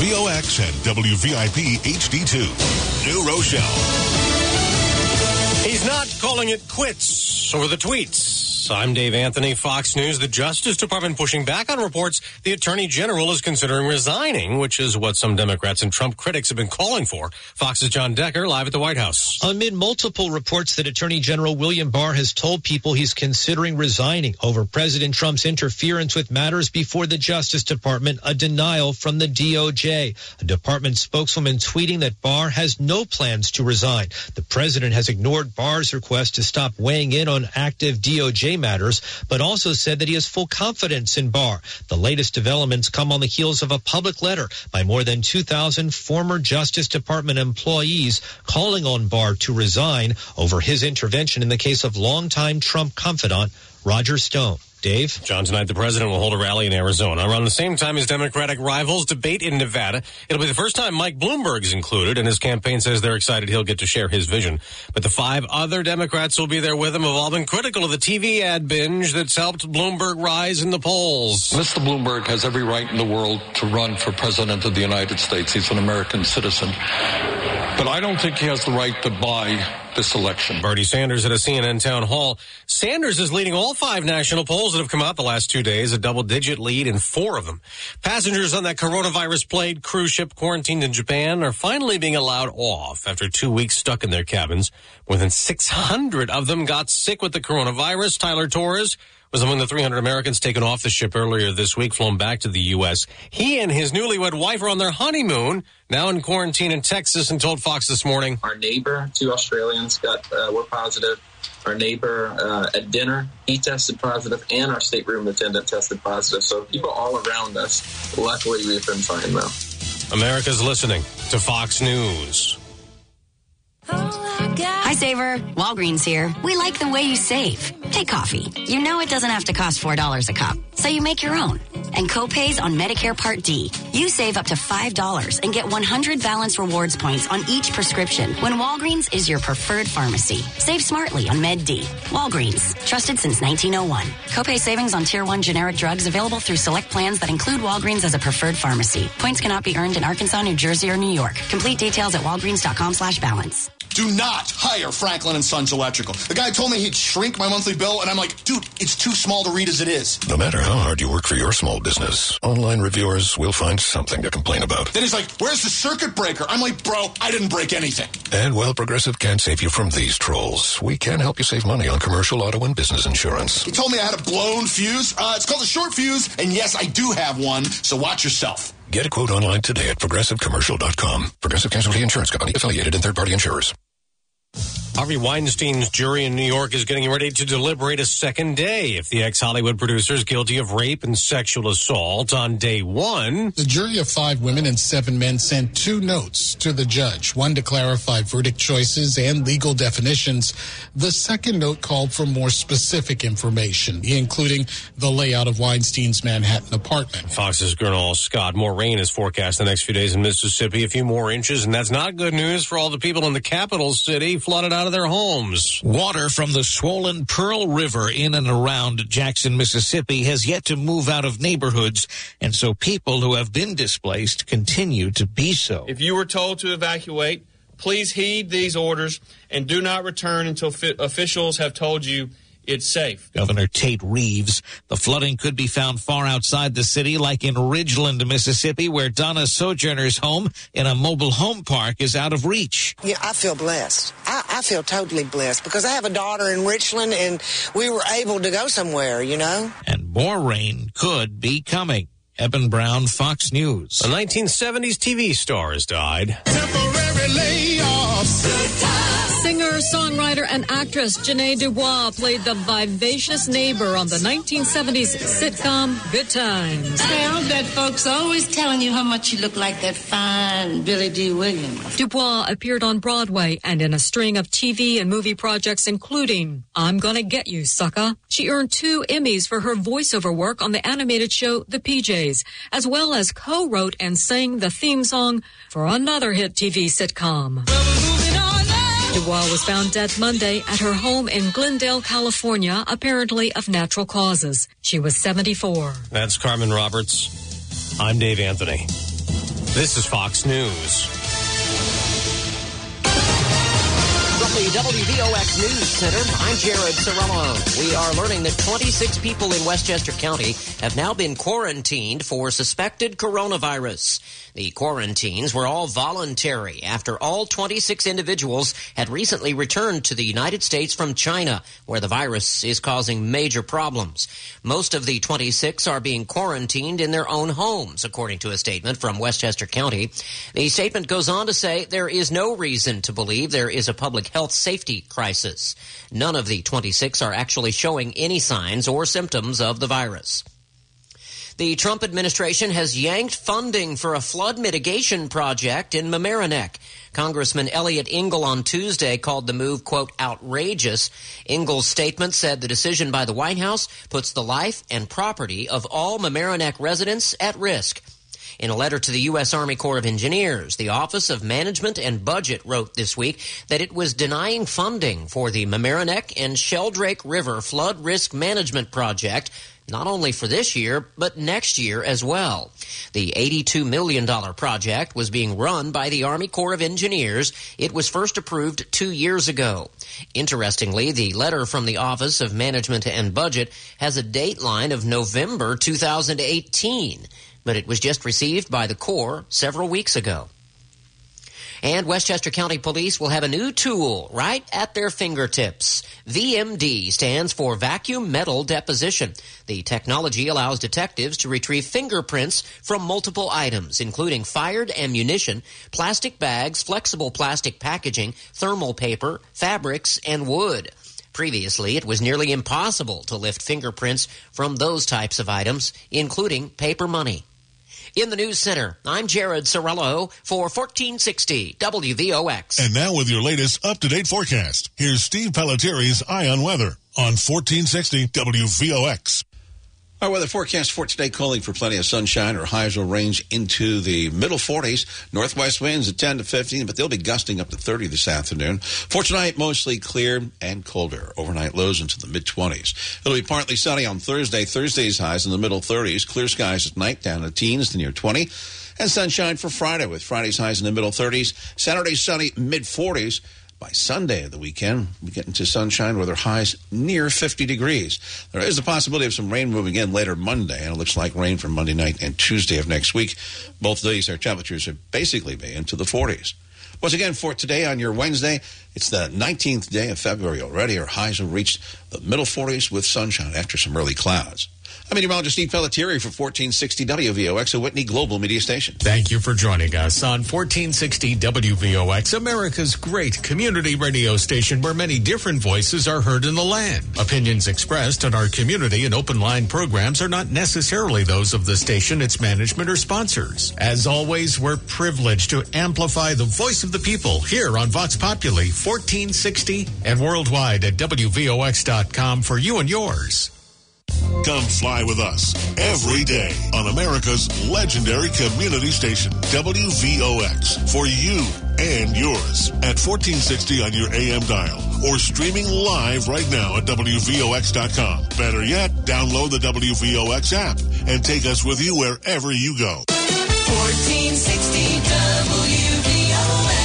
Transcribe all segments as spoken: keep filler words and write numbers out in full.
V O X and W V I P H D two. New Rochelle. He's not calling it quits over the tweets. I'm Dave Anthony, Fox News. The Justice Department pushing back on reports the Attorney General is considering resigning, which is what some Democrats and Trump critics have been calling for. Fox's John Decker live at the White House. Amid multiple reports that Attorney General William Barr has told people he's considering resigning over President Trump's interference with matters before the Justice Department, a denial from the D O J. A department spokeswoman tweeting that Barr has no plans to resign. The president has ignored Barr's request to stop weighing in on active D O J matters, but also said that he has full confidence in Barr. The latest developments come on the heels of a public letter by more than two thousand former Justice Department employees calling on Barr to resign over his intervention in the case of longtime Trump confidant Roger Stone. Dave? John, tonight the president will hold a rally in Arizona around the same time his Democratic rivals debate in Nevada. It'll be the first time Mike Bloomberg's included, and his campaign says they're excited he'll get to share his vision. But the five other Democrats who will be there with him have all been critical of the T V ad binge that's helped Bloomberg rise in the polls. Mister Bloomberg has every right in the world to run for president of the United States. He's an American citizen. But I don't think he has the right to buy this election. Bernie Sanders at a C N N town hall. Sanders is leading all five national polls that have come out the last two days, a double-digit lead in four of them. Passengers on that coronavirus-plagued cruise ship quarantined in Japan are finally being allowed off after two weeks stuck in their cabins. More than six hundred of them got sick with the coronavirus. Tyler Torres was among the three hundred Americans taken off the ship earlier this week, flown back to the U S. He and his newlywed wife are on their honeymoon, now in quarantine in Texas, and told Fox this morning. Our neighbor, two Australians, got uh, were positive. Our neighbor uh, at dinner, he tested positive, and our stateroom attendant tested positive. So people all around us, luckily we've been fine, though. America's listening to Fox News. Hi, Saver. Walgreens here. We like the way you save. Take coffee. You know it doesn't have to cost four dollars a cup, so you make your own. And co-pays on Medicare Part D. You save up to five dollars and get one hundred Balance Rewards points on each prescription when Walgreens is your preferred pharmacy. Save smartly on Med D. Walgreens. Trusted since nineteen oh one. Copay savings on Tier one generic drugs available through select plans that include Walgreens as a preferred pharmacy. Points cannot be earned in Arkansas, New Jersey, or New York. Complete details at walgreens.com slash balance. Do not hire Franklin and Sons Electrical. The guy told me he'd shrink my monthly bill, and I'm like, dude, it's too small to read as it is. No matter how hard you work for your small business, online reviewers will find something to complain about. Then he's like, where's the circuit breaker? I'm like, bro, I didn't break anything. And while Progressive can't save you from these trolls, we can help you save money on commercial auto and business insurance. He told me I had a blown fuse. Uh, it's called a short fuse, and yes, I do have one, so watch yourself. Get a quote online today at progressive commercial dot com. Progressive Casualty Insurance Company, affiliated and third-party insurers. Harvey Weinstein's jury in New York is getting ready to deliberate a second day if the ex-Hollywood producer is guilty of rape and sexual assault. On day one, the jury of five women and seven men sent two notes to the judge, one to clarify verdict choices and legal definitions. The second note called for more specific information, including the layout of Weinstein's Manhattan apartment. Fox's Gernal Scott. More rain is forecast the next few days in Mississippi, a few more inches, and that's not good news for all the people in the capital city flooded out of their homes. Water from the swollen Pearl River in and around Jackson, Mississippi has yet to move out of neighborhoods, and so people who have been displaced continue to be so. If you were told to evacuate, please heed these orders and do not return until fi- officials have told you it's safe. Governor Tate Reeves. The flooding could be found far outside the city, like in Ridgeland, Mississippi, where Donna Sojourner's home in a mobile home park is out of reach. Yeah, I feel blessed. I, I feel totally blessed because I have a daughter in Richland, and we were able to go somewhere, you know. And more rain could be coming. Eben Brown, Fox News. A nineteen seventies T V star has died. Temporary layoffs. Singer, songwriter, and actress Janae Dubois played the vivacious neighbor on the nineteen seventies sitcom Good Times. Well, that folks always telling you how much you look like that fine Billy D. Williams. Dubois appeared on Broadway and in a string of T V and movie projects, including I'm Gonna Get You, Sucka. She earned two Emmys for her voiceover work on the animated show The P Js, as well as co-wrote and sang the theme song for another hit T V sitcom. Dubois was found dead Monday at her home in Glendale, California, apparently of natural causes. She was seventy-four. That's Carmen Roberts. I'm Dave Anthony. This is Fox News. From the W V O X News Center, I'm Jared Cirillo. We are learning that twenty-six people in Westchester County have now been quarantined for suspected coronavirus. The quarantines were all voluntary after all twenty-six individuals had recently returned to the United States from China, where the virus is causing major problems. Most of the twenty-six are being quarantined in their own homes, according to a statement from Westchester County. The statement goes on to say there is no reason to believe there is a public health safety crisis. None of the twenty-six are actually showing any signs or symptoms of the virus. The Trump administration has yanked funding for a flood mitigation project in Mamaroneck. Congressman Elliot Engel on Tuesday called the move, quote, outrageous. Engel's statement said the decision by the White House puts the life and property of all Mamaroneck residents at risk. In a letter to the U S. Army Corps of Engineers, the Office of Management and Budget wrote this week that it was denying funding for the Mamaroneck and Sheldrake River Flood Risk Management Project, not only for this year, but next year as well. The eighty-two million dollars project was being run by the Army Corps of Engineers. It was first approved two years ago. Interestingly, the letter from the Office of Management and Budget has a dateline of November two thousand eighteen, but it was just received by the Corps several weeks ago. And Westchester County Police will have a new tool right at their fingertips. V M D stands for Vacuum Metal Deposition. The technology allows detectives to retrieve fingerprints from multiple items, including fired ammunition, plastic bags, flexible plastic packaging, thermal paper, fabrics, and wood. Previously, it was nearly impossible to lift fingerprints from those types of items, including paper money. In the News Center, I'm Jared Cirillo for fourteen sixty W V O X. And now with your latest up-to-date forecast, here's Steve Pelletieri's Eye on Weather on fourteen sixty W V O X. Our weather forecast for today calling for plenty of sunshine. Our highs will range into the middle forties. Northwest winds at ten to fifteen, but they'll be gusting up to thirty this afternoon. For tonight, mostly clear and colder. Overnight lows into the mid-twenties. It'll be partly sunny on Thursday. Thursday's highs in the middle thirties. Clear skies at night down to teens to near twenty. And sunshine for Friday with Friday's highs in the middle thirties. Saturday sunny mid-forties. By Sunday of the weekend, we get into sunshine with our highs near fifty degrees. There is a possibility of some rain moving in later Monday, and it looks like rain for Monday night and Tuesday of next week. Both days, our temperatures are basically be into the forties. Once again, for today on your Wednesday, it's the nineteenth day of February already. Our highs have reached the middle forties with sunshine after some early clouds. I'm meteorologist Steve Pelletieri for fourteen sixty W V O X, a Whitney Global Media Station. Thank you for joining us on fourteen sixty W V O X, America's great community radio station where many different voices are heard in the land. Opinions expressed on our community and open line programs are not necessarily those of the station, its management, or sponsors. As always, we're privileged to amplify the voice of the people here on Vox Populi fourteen sixty and worldwide at W V O X dot com for you and yours. Come fly with us every day on America's legendary community station, W V O X, for you and yours at fourteen sixty on your A M dial or streaming live right now at W V O X dot com. Better yet, download the W V O X app and take us with you wherever you go. fourteen sixty W V O X.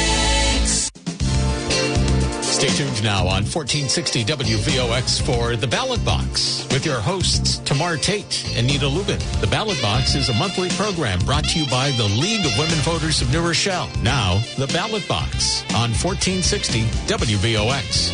Stay tuned now on fourteen sixty W V O X for The Ballot Box with your hosts Tamar Tate and Nita Lubin. The Ballot Box is a monthly program brought to you by the League of Women Voters of New Rochelle. Now, The Ballot Box on fourteen sixty W V O X.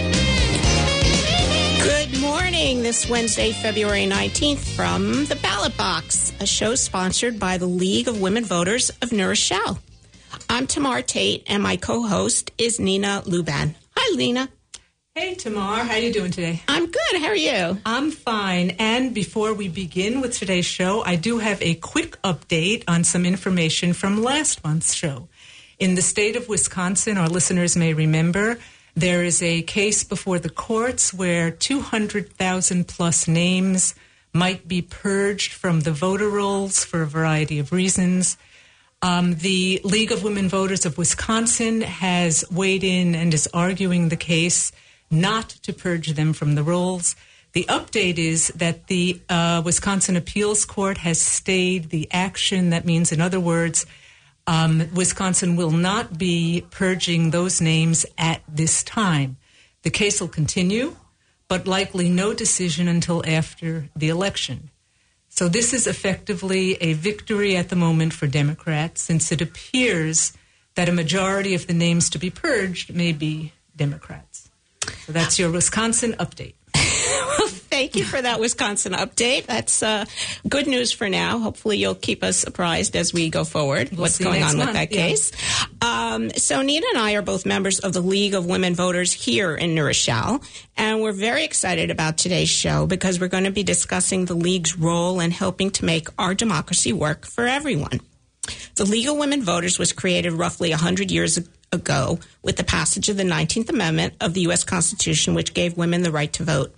Good morning this Wednesday, February nineteenth from The Ballot Box, a show sponsored by the League of Women Voters of New Rochelle. I'm Tamar Tate and my co-host is Nina Lubin. Hi, Lena. Hey, Tamar. How you doing today? I'm good. How are you? I'm fine. And before we begin with today's show, I do have a quick update on some information from last month's show. In the state of Wisconsin, our listeners may remember, there is a case before the courts where two hundred thousand plus names might be purged from the voter rolls for a variety of reasons. Um, the League of Women Voters of Wisconsin has weighed in and is arguing the case not to purge them from the rolls. The update is that the uh, Wisconsin Appeals Court has stayed the action. That means, in other words, um, Wisconsin will not be purging those names at this time. The case will continue, but likely no decision until after the election. So this is effectively a victory at the moment for Democrats, since it appears that a majority of the names to be purged may be Democrats. So that's your Wisconsin update. Well, thank you for that Wisconsin update. That's uh, good news for now. Hopefully you'll keep us apprised as we go forward We'll what's see going next on month. with that Yeah. case. Um, so Nina and I are both members of the League of Women Voters here in New Rochelle, and we're very excited about today's show because we're going to be discussing the League's role in helping to make our democracy work for everyone. The League of Women Voters was created roughly one hundred years ago with the passage of the nineteenth Amendment of the U S Constitution, which gave women the right to vote.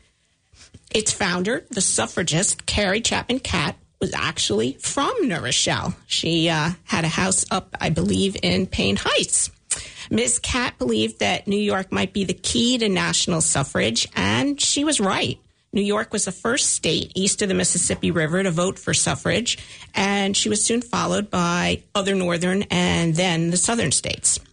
Its founder, the suffragist Carrie Chapman Catt, was actually from New Rochelle. She uh, had a house up, I believe, in Payne Heights. Miz Catt believed that New York might be the key to national suffrage, and she was right. New York was the first state east of the Mississippi River to vote for suffrage, and she was soon followed by other northern and then the southern states.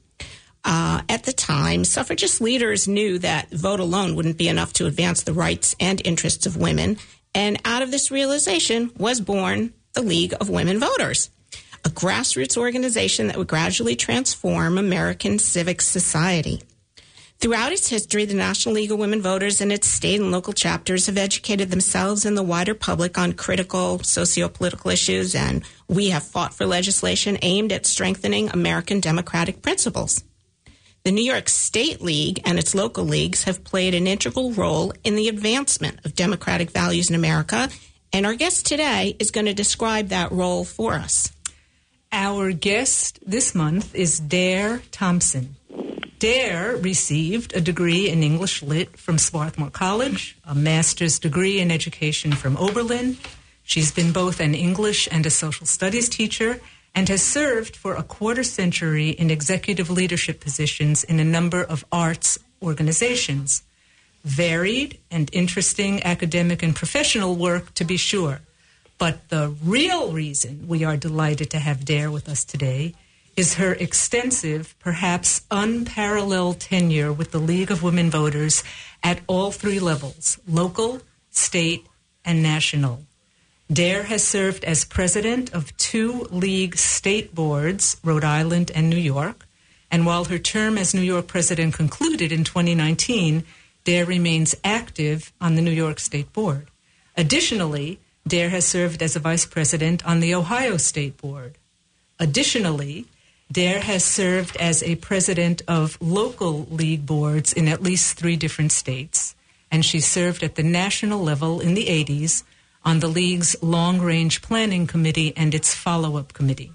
Uh, at the time, suffragist leaders knew that vote alone wouldn't be enough to advance the rights and interests of women, and out of this realization was born the League of Women Voters, a grassroots organization that would gradually transform American civic society. Throughout its history, the National League of Women Voters and its state and local chapters have educated themselves and the wider public on critical socio-political issues, and we have fought for legislation aimed at strengthening American democratic principles. The New York State League and its local leagues have played an integral role in the advancement of democratic values in America, and our guest today is going to describe that role for us. Our guest this month is Dare Thompson. Dare received a degree in English Lit from Swarthmore College, a master's degree in education from Oberlin. She's been both an English and a social studies teacher, and has served for a quarter century in executive leadership positions in a number of arts organizations. Varied and interesting academic and professional work, to be sure. But the real reason we are delighted to have Dare with us today is her extensive, perhaps unparalleled tenure with the League of Women Voters at all three levels, local, state, and national. Dare has served as president of two League state boards, Rhode Island and New York, and while her term as New York president concluded in twenty nineteen, Dare remains active on the New York State Board. Additionally, Dare has served as a vice president on the Ohio State Board. Additionally, Dare has served as a president of local league boards in at least three different states, and she served at the national level in the eighties on the League's Long-Range Planning Committee and its follow-up committee.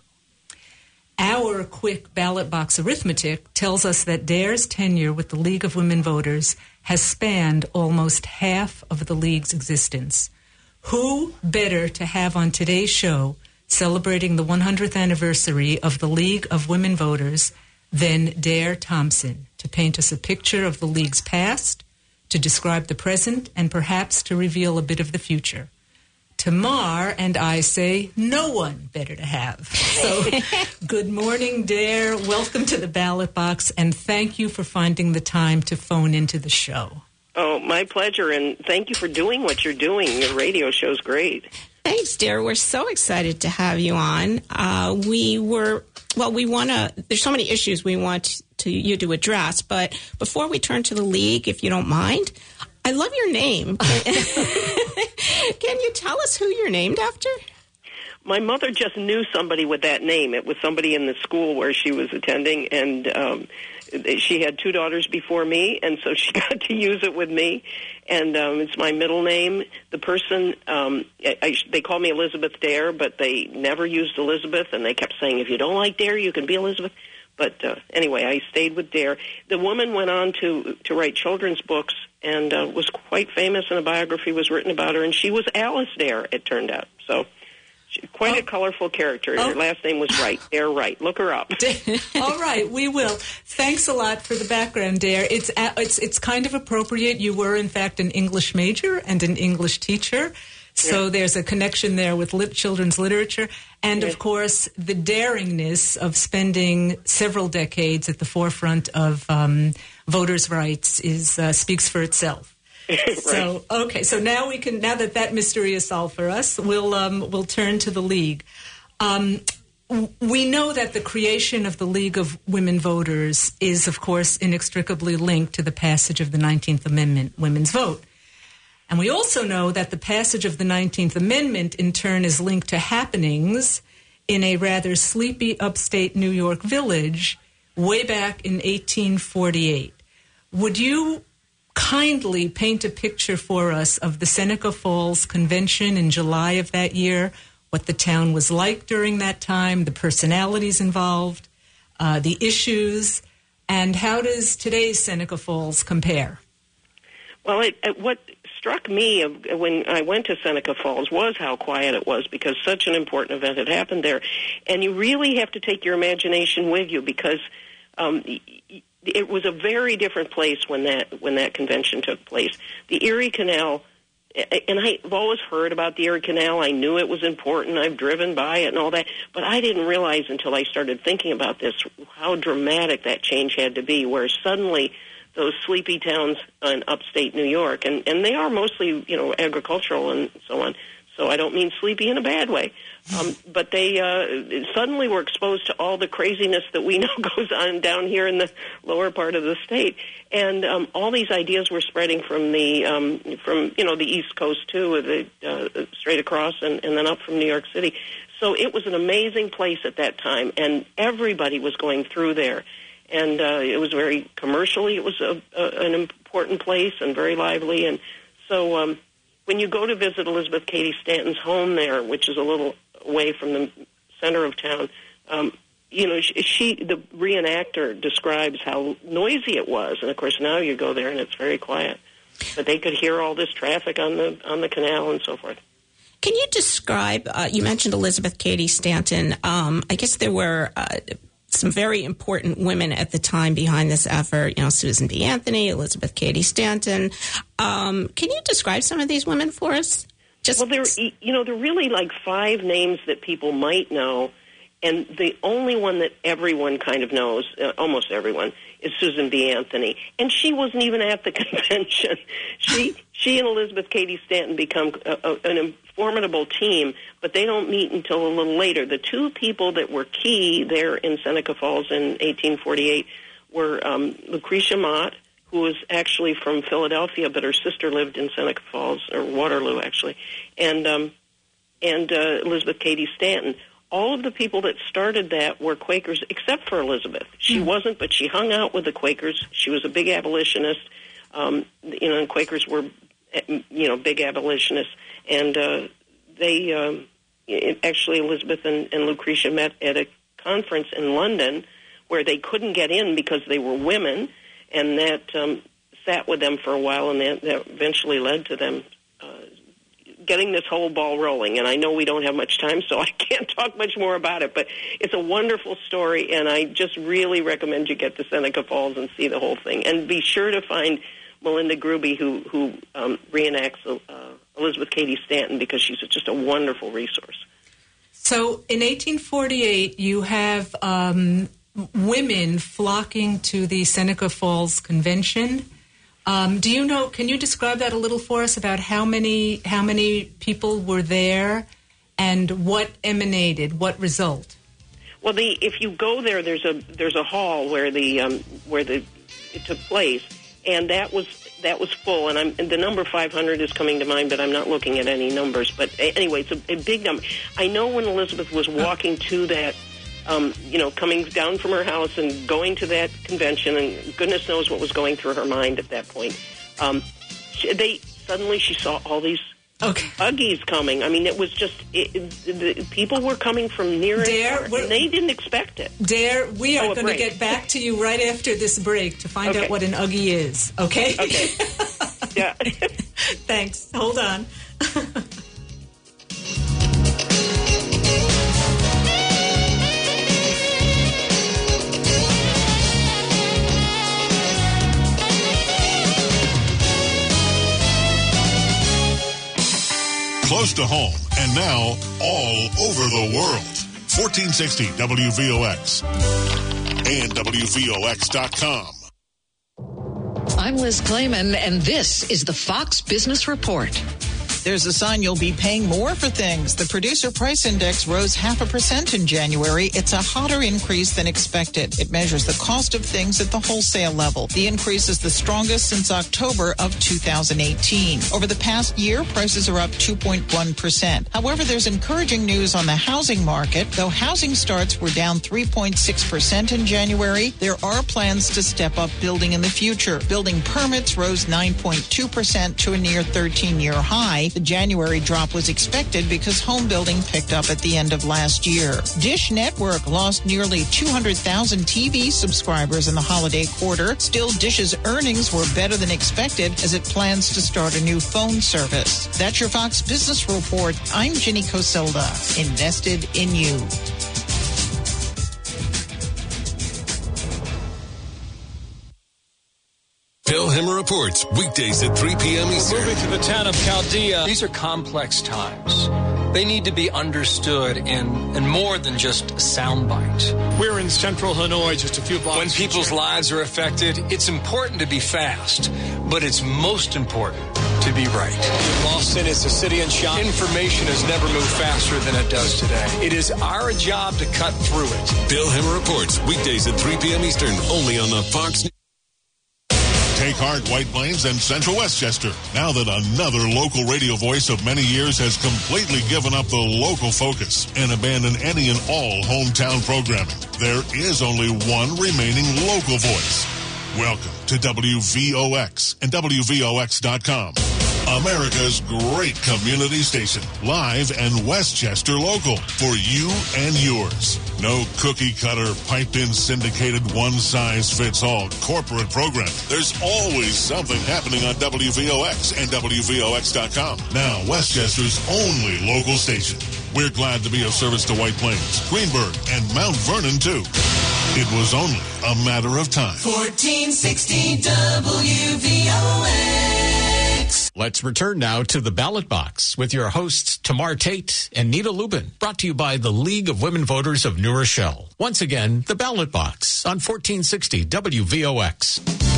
Our quick ballot box arithmetic tells us that Dare's tenure with the League of Women Voters has spanned almost half of the League's existence. Who better to have on today's show celebrating the one hundredth anniversary of the League of Women Voters than Dare Thompson to paint us a picture of the League's past, to describe the present, and perhaps to reveal a bit of the future. Tamar and I say no one better to have. So good morning, Dare. Welcome to the ballot box, and thank you for finding the time to phone into the show. Oh, my pleasure, and thank you for doing what you're doing. Your radio show's great. Thanks, Dare. We're so excited to have you on. Uh, we were, well, we want to, there's so many issues we want to you to address, but before we turn to the League, if you don't mind, I love your name. Can you tell us who you're named after? My mother just knew somebody with that name. It was somebody in the school where she was attending, and um, she had two daughters before me, and so she got to use it with me. And um, it's my middle name. The person, um, I, I, they call me Elizabeth Dare, but they never used Elizabeth, and they kept saying, if you don't like Dare, you can be Elizabeth. But uh, anyway, I stayed with Dare. The woman went on to, to write children's books and uh, was quite famous, and a biography was written about her, and she was Alice Dare, it turned out. So Quite a colorful character. Her last name was Wright. Dare Wright. Look her up. All right, we will. Thanks a lot for the background, Dare. It's it's it's kind of appropriate. You were, in fact, an English major and an English teacher. So yeah. There's a connection there with lit- children's literature. And, yes. of course, the daringness of spending several decades at the forefront of um, voters' rights is uh, speaks for itself. Right. So okay, so now we can now that that mystery is solved for us, we'll um, we'll turn to the League. Um, we know that the creation of the League of Women Voters is, of course, inextricably linked to the passage of the nineteenth Amendment, women's vote, and we also know that the passage of the nineteenth Amendment, in turn, is linked to happenings in a rather sleepy upstate New York village way back in eighteen forty-eight. Would you kindly paint a picture for us of the Seneca Falls Convention in July of that year, what the town was like during that time, the personalities involved, uh, the issues, and how does today's Seneca Falls compare? Well, it, it, what struck me of, when I went to Seneca Falls was how quiet it was, because such an important event had happened there. And you really have to take your imagination with you, because um, it was a very different place when that when that convention took place. The Erie Canal, and I've always heard about the Erie Canal. I knew it was important. I've driven by it and all that. But I didn't realize until I started thinking about this how dramatic that change had to be, where suddenly those sleepy towns in upstate New York, and, and they are mostly, you know, agricultural and so on, so I don't mean sleepy in a bad way, um, but they uh, suddenly were exposed to all the craziness that we know goes on down here in the lower part of the state. And um, all these ideas were spreading from the, um, from you know, the East Coast, too, the, uh, straight across and, and then up from New York City. So it was an amazing place at that time, and everybody was going through there. And uh, it was very commercially, it was a, a, an important place and very lively. And so um, when you go to visit Elizabeth Cady Stanton's home there, which is a little away from the center of town, um, you know, she, she, the reenactor describes how noisy it was. And, of course, now you go there and it's very quiet. But they could hear all this traffic on the on the canal and so forth. Can you describe, uh, you mentioned Elizabeth Cady Stanton. Um, I guess there were uh, some very important women at the time behind this effort, you know, Susan B. Anthony, Elizabeth Cady Stanton. Um, can you describe some of these women for us? Just well, there, you know, there are really like five names that people might know, and the only one that everyone kind of knows, uh, almost everyone, is Susan B. Anthony. And she wasn't even at the convention. She she and Elizabeth Cady Stanton become a, a, an formidable team, but they don't meet until a little later. The two people that were key there in Seneca Falls in eighteen forty-eight were um, Lucretia Mott, who was actually from Philadelphia, but her sister lived in Seneca Falls, or Waterloo, actually, and um, and uh, Elizabeth Cady Stanton. All of the people that started that were Quakers, except for Elizabeth. She mm. wasn't, but she hung out with the Quakers. She was a big abolitionist. Um, you know, and Quakers were, you know, big abolitionists. And uh, they, um, it, actually, Elizabeth and, and Lucretia met at a conference in London where they couldn't get in because they were women, and that um, sat with them for a while, and that, that eventually led to them uh, getting this whole ball rolling. And I know we don't have much time, so I can't talk much more about it, but it's a wonderful story, and I just really recommend you get to Seneca Falls and see the whole thing. And be sure to find Melinda Gruby, who, who um, reenacts uh, Elizabeth Cady Stanton, because she's just a wonderful resource. So in eighteen forty-eight, you have um, women flocking to the Seneca Falls Convention. Um, do you know, can you describe that a little for us about how many how many people were there and what emanated, what result? Well, the if you go there, there's a there's a hall where the um, where the it took place, and that was that was full. And, I'm, and the number five hundred is coming to mind, but I'm not looking at any numbers. But anyway, it's a, a big number. I know when Elizabeth was walking to that. Um, you know, coming down from her house and going to that convention, and goodness knows what was going through her mind at that point. Um, she, they suddenly she saw all these okay. buggies coming. I mean, it was just it, it, the people were coming from near and Dare, far, and they didn't expect it. Dare, we are oh, going to get back to you right after this break to find okay. out what an Uggie is. Okay. Okay. Yeah. Thanks. Hold on. close to home, and now all over the world. fourteen sixty W V O X and W V O X dot com. I'm Liz Clayman, and this is the Fox Business Report. There's a sign you'll be paying more for things. The Producer Price Index rose half a percent in January. It's a hotter increase than expected. It measures the cost of things at the wholesale level. The increase is the strongest since October of two thousand eighteen. Over the past year, prices are up two point one percent. However, there's encouraging news on the housing market. Though housing starts were down three point six percent in January, there are plans to step up building in the future. Building permits rose nine point two percent to a near thirteen-year high. The January drop was expected because home building picked up at the end of last year. Dish Network lost nearly two hundred thousand T V subscribers in the holiday quarter. Still, Dish's earnings were better than expected as it plans to start a new phone service. That's your Fox Business Report. I'm Ginny Cosilda. Invested in you. Bill Hemmer Reports, weekdays at three p.m. Eastern. Moving to the town of Chaldea. These are complex times. They need to be understood in, in more than just a soundbite. We're in central Hanoi, just a few blocks. When people's lives are affected, it's important to be fast, but it's most important to be right. Boston is a city in shock. Information has never moved faster than it does today. It is our job to cut through it. Bill Hemmer Reports, weekdays at three p.m. Eastern, only on the Fox News. Take heart, White Plains and Central Westchester. Now that another local radio voice of many years has completely given up the local focus and abandoned any and all hometown programming, there is only one remaining local voice. Welcome to W V O X and W V O X dot com. America's great community station, live and Westchester local, for you and yours. No cookie-cutter, piped-in, syndicated, one-size-fits-all corporate program. There's always something happening on W V O X and W V O X dot com. Now, Westchester's only local station. We're glad to be of service to White Plains, Greenberg, and Mount Vernon, too. It was only a matter of time. fourteen sixty W V O X. Let's return now to the ballot box with your hosts Tamar Tate and Nita Lubin, brought to you by the League of Women Voters of New Rochelle. Once again, the ballot box on fourteen sixty W V O X.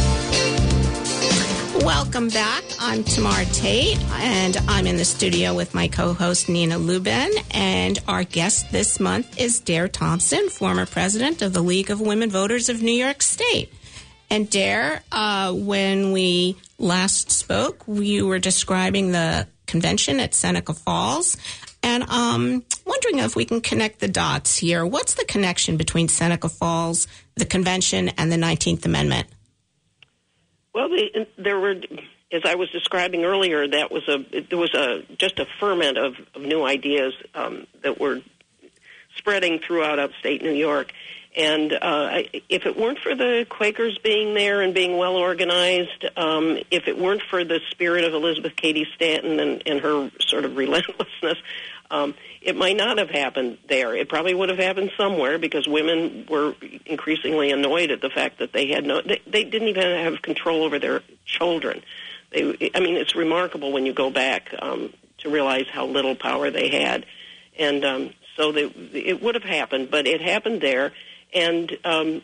Welcome back. I'm Tamar Tate, and I'm in the studio with my co-host Nina Lubin, and our guest this month is Dare Thompson, former president of the League of Women Voters of New York State. And Dare, uh, when we last spoke, you were describing the convention at Seneca Falls, and um, wondering if we can connect the dots here. What's the connection between Seneca Falls, the convention, and the nineteenth Amendment? Well, the, there were, as I was describing earlier, that was a there was a just a ferment of, of new ideas um, that were spreading throughout upstate New York. And uh, if it weren't for the Quakers being there and being well organized, um, if it weren't for the spirit of Elizabeth Cady Stanton and, and her sort of relentlessness, um, it might not have happened there. It probably would have happened somewhere because women were increasingly annoyed at the fact that they had no, they, they didn't even have control over their children. They, I mean, it's remarkable when you go back um, to realize how little power they had. And um, so they, it would have happened, but it happened there. And, um,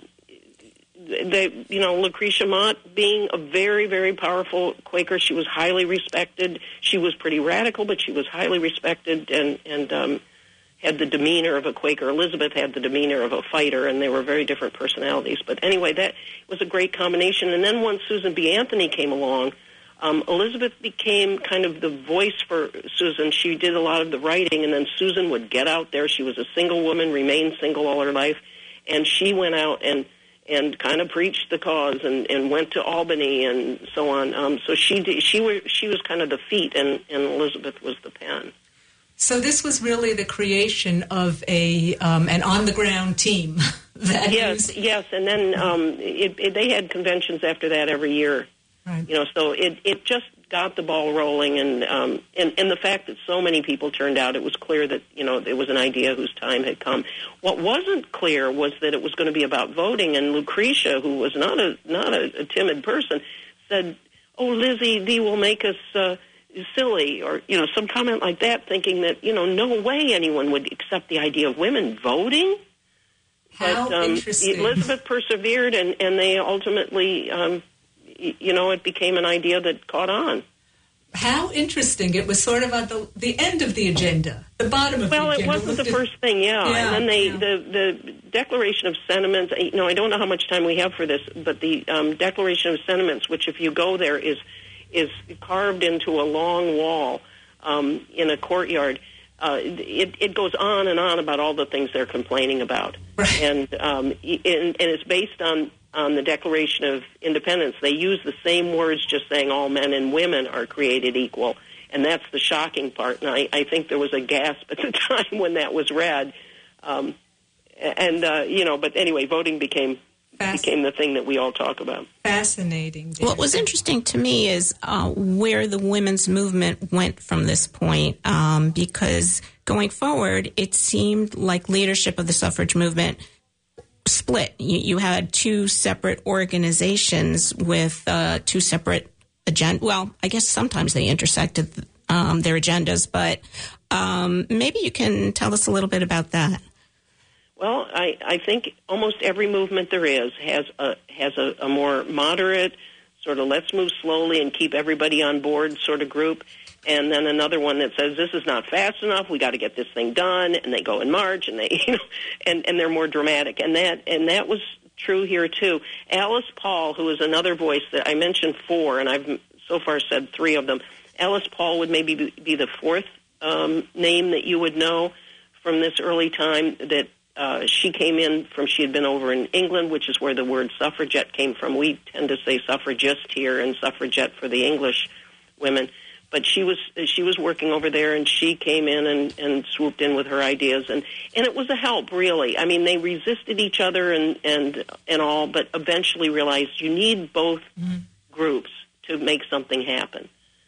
they, you know, Lucretia Mott being a very, very powerful Quaker, she was highly respected. She was pretty radical, but she was highly respected and, and um, had the demeanor of a Quaker. Elizabeth had the demeanor of a fighter, and they were very different personalities. But anyway, that was a great combination. And then once Susan B. Anthony came along, um, Elizabeth became kind of the voice for Susan. She did a lot of the writing, and then Susan would get out there. She was a single woman, remained single all her life. And she went out and, and kind of preached the cause and, and went to Albany and so on. Um, so she did, she were she was kind of the feet, and, and Elizabeth was the pen. So this was really the creation of a um, an on the ground team. That yes, is... yes, and then um, it, it, they had conventions after that every year. Right. You know, so it, it just got the ball rolling, and, um, and and the fact that so many people turned out, it was clear that, you know, it was an idea whose time had come. What wasn't clear was that it was going to be about voting, and Lucretia, who was not a not a, a timid person, said, "Oh, Lizzie, thee will make us uh, silly, or, you know, some comment like that, thinking that, you know, no way anyone would accept the idea of women voting. How but um, interesting. Elizabeth persevered, and, and they ultimately, um, y- you know, it became an idea that caught on. How interesting. It was sort of at the, the end of the agenda, the bottom of well, the agenda. Well, it wasn't the first thing, yeah. yeah and then they, yeah. the, the Declaration of Sentiments, you know, I don't know how much time we have for this, but the um, Declaration of Sentiments, which if you go there is is carved into a long wall um, in a courtyard. Uh, it, it goes on and on about all the things they're complaining about. Right. And, um, and, and it's based on on the Declaration of Independence. They use the same words, just saying all men and women are created equal. And that's the shocking part. And I, I think there was a gasp at the time when that was read. Um, and, uh, you know, but anyway, voting became became the thing that we all talk about. Fascinating. What was interesting to me is uh, where the women's movement went from this point, um, because going forward, it seemed like leadership of the suffrage movement split. You, you had two separate organizations with uh, two separate agendas. Well, I guess sometimes they intersected um, their agendas, but um, maybe you can tell us a little bit about that. Well, I, I think almost every movement there is has a has a, a more moderate, sort of let's move slowly and keep everybody on board sort of group, and then another one that says this is not fast enough, we got to get this thing done, and they go in March, and they you know, and, and they're more dramatic, and that and that was true here too. Alice Paul, who is another voice that I mentioned four, and I've so far said three of them. Alice Paul would maybe be, be the fourth um, name that you would know from this early time that. Uh, she came in from, she had been over in England, which is where the word suffragette came from. We tend to say suffragist here and suffragette for the English women. But she was she was working over there, and she came in and, and swooped in with her ideas. And, and it was a help, really. I mean, they resisted each other and, and, and all, but eventually realized you need both mm-hmm. groups to make something happen.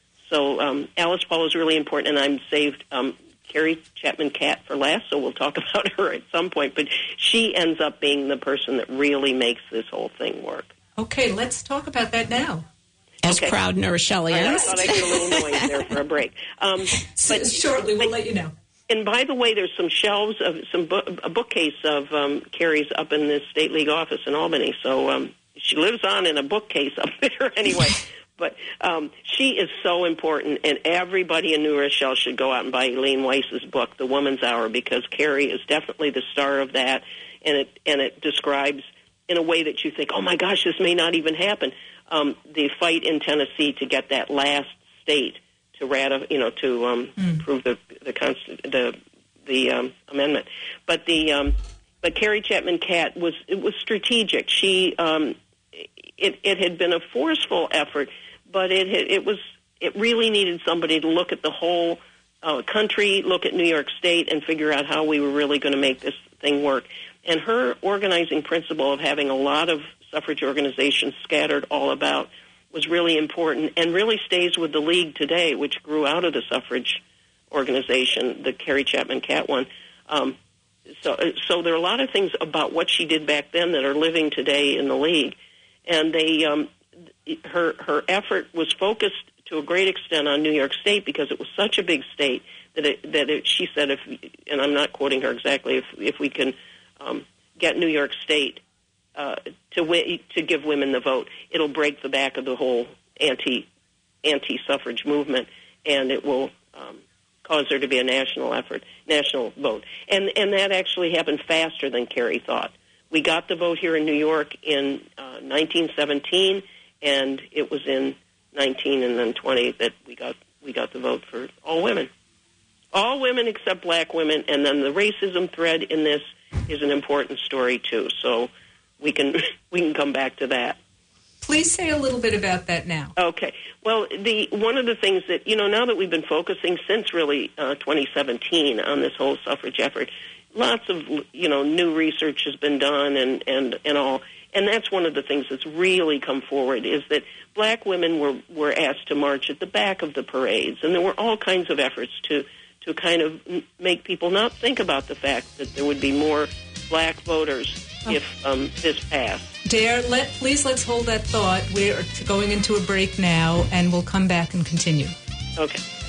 So um, Alice Paul is really important, and I'm saved... Um, Carrie Chapman Catt for last, so we'll talk about her at some point. But she ends up being the person that really makes this whole thing work. Okay, let's talk about that now. As okay. proud New Rochellians. I thought I'd get a little noise there for a break. Um, but Shortly, we'll but, let you know. And by the way, there's some shelves of some bu- a bookcase of um, Carrie's up in the State League office in Albany. So um, she lives on in a bookcase up there anyway. But um, she is so important, and everybody in New Rochelle should go out and buy Eileen Weiss's book, The Woman's Hour, because Carrie is definitely the star of that, and it and it describes in a way that you think, oh my gosh, this may not even happen. Um, the fight in Tennessee to get that last state to ratify, you know, to um, mm. approve the the const- the the um, amendment, but the um, but Carrie Chapman Catt was it was strategic. She um, it it had been a forceful effort. But it it was it really needed somebody to look at the whole uh, country, look at New York State, and figure out how we were really going to make this thing work. And her organizing principle of having a lot of suffrage organizations scattered all about was really important, and really stays with the League today, which grew out of the suffrage organization, the Carrie Chapman Catt one. Um, so, so there are a lot of things about what she did back then that are living today in the League, and they. Um, Her her effort was focused to a great extent on New York State because it was such a big state that it, that it, she said, if and I'm not quoting her exactly, if if we can um, get New York State uh, to w- to give women the vote, it'll break the back of the whole anti anti suffrage movement, and it will um, cause there to be a national effort, national vote, and and that actually happened faster than Carrie thought. We got the vote here in New York in uh, nineteen seventeen. And it was in nineteen and then twenty that we got we got the vote for all women, all women except black women. And then the racism thread in this is an important story too. So we can we can come back to that. Please say a little bit about that now. Okay. Well, the one of the things that you know now that we've been focusing since really uh, twenty seventeen on this whole suffrage effort, lots of you know new research has been done and and and all. And that's one of the things that's really come forward is that black women were, were asked to march at the back of the parades. And there were all kinds of efforts to, to kind of make people not think about the fact that there would be more black voters oh. if um, this passed. Dare, let, please let's hold that thought. We're going into a break now, and we'll come back and continue. Okay.